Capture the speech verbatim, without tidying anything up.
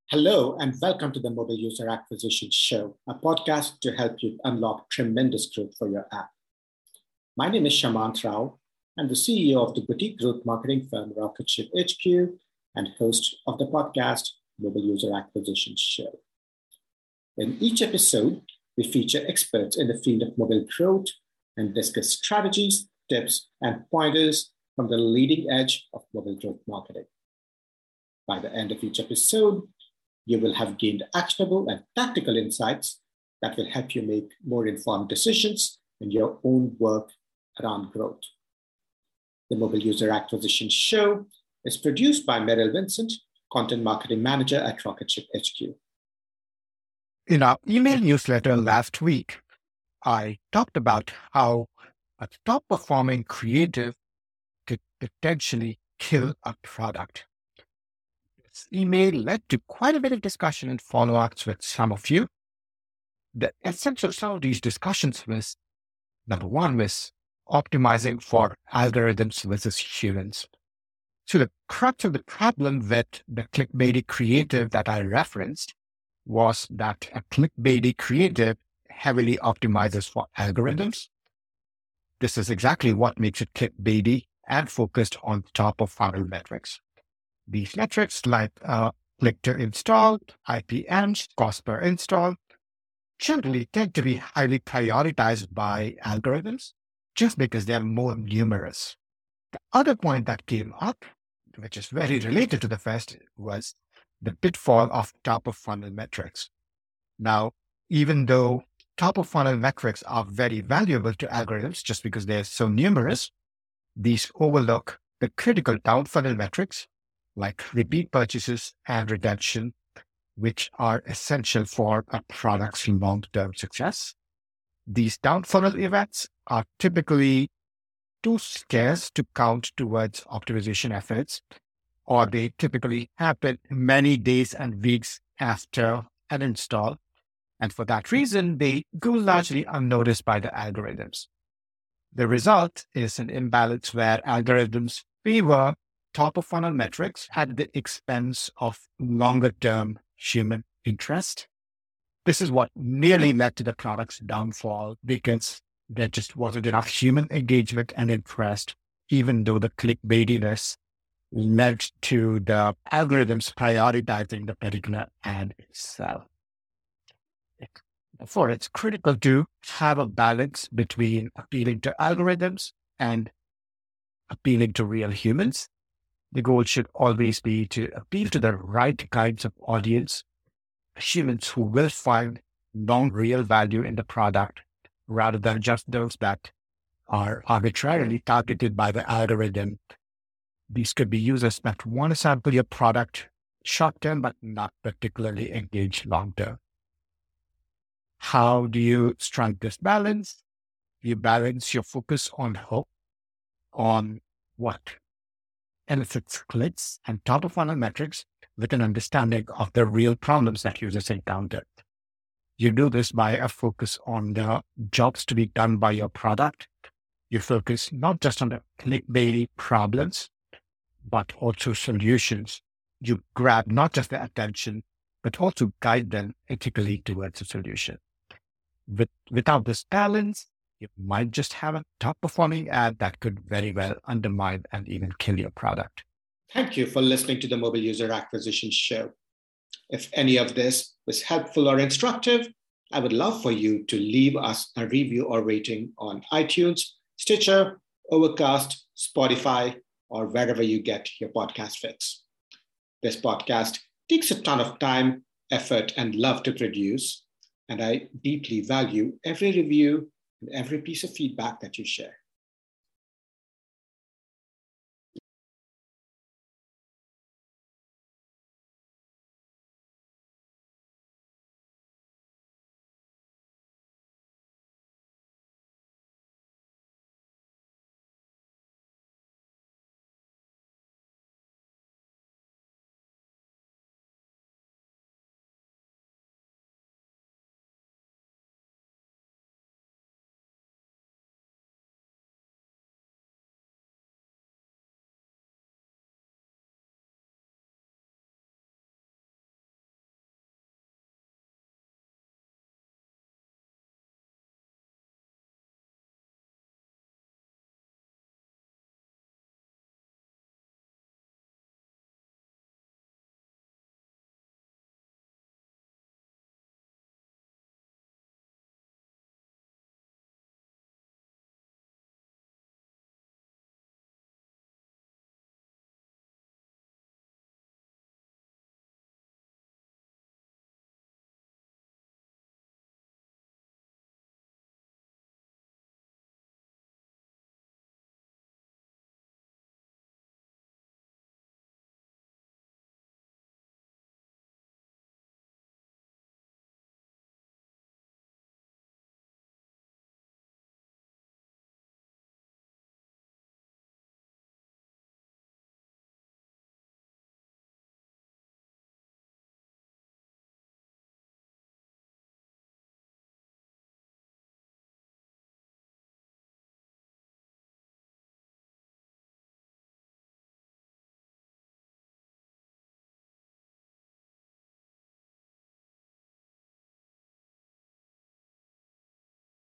Hello, and welcome to the Mobile User Acquisition Show, a podcast to help you unlock tremendous growth for your app. My name is Shamant Rao. I'm the C E O of the boutique growth marketing firm Rocketship H Q and host of the podcast Mobile User Acquisition Show. In each episode, we feature experts in the field of mobile growth and discuss strategies, tips, and pointers from the leading edge of mobile growth marketing. By the end of each episode, you will have gained actionable and tactical insights that will help you make more informed decisions in your own work around growth. The Mobile User Acquisition Show is produced by Meryl Vincent, Content Marketing Manager at Rocketship H Q. In our email newsletter last week, I talked about how a top-performing creative could potentially kill a product. This email led to quite a bit of discussion and follow-ups with some of you. The essence of some of these discussions was, number one, was optimizing for algorithms versus humans. So the crux of the problem with the clickbaity creative that I referenced was that a clickbaity creative heavily optimizes for algorithms. This is exactly what makes it clickbaity and focused on top of funnel metrics. These metrics like uh, click to install, I P Ms, cost per install, generally tend to be highly prioritized by algorithms just because they're more numerous. The other point that came up, which is very related to the first, was the pitfall of top of funnel metrics. Now, even though top of funnel metrics are very valuable to algorithms just because they're so numerous, these overlook the critical down funnel metrics like repeat purchases and retention, which are essential for a product's long-term success. These down funnel events are typically too scarce to count towards optimization efforts, or they typically happen many days and weeks after an install. And for that reason, they go largely unnoticed by the algorithms. The result is an imbalance where algorithms favor top of funnel metrics at the expense of longer term human interest. This is what nearly led to the product's downfall because there just wasn't enough human engagement and interest, even though the clickbaitiness led to the algorithms prioritizing the particular ad itself. Therefore, it's critical to have a balance between appealing to algorithms and appealing to real humans. The goal should always be to appeal to the right kinds of audience, humans who will find long real value in the product rather than just those that are arbitrarily targeted by the algorithm. These could be users that want to sample your product short term, but not particularly engage long term. How do you strike this balance? You balance your focus on hope, on what elicits clicks and top of funnel metrics with an understanding of the real problems that users encounter. You do this by a focus on the jobs to be done by your product. You focus not just on the clickbaity problems, but also solutions. You grab not just their attention, but also guide them ethically towards a solution. With, without this balance, you might just have a top-performing ad that could very well undermine and even kill your product. Thank you for listening to the Mobile User Acquisition Show. If any of this was helpful or instructive, I would love for you to leave us a review or rating on iTunes, Stitcher, Overcast, Spotify, or wherever you get your podcast fix. This podcast takes a ton of time, effort, and love to produce, and I deeply value every review and every piece of feedback that you share.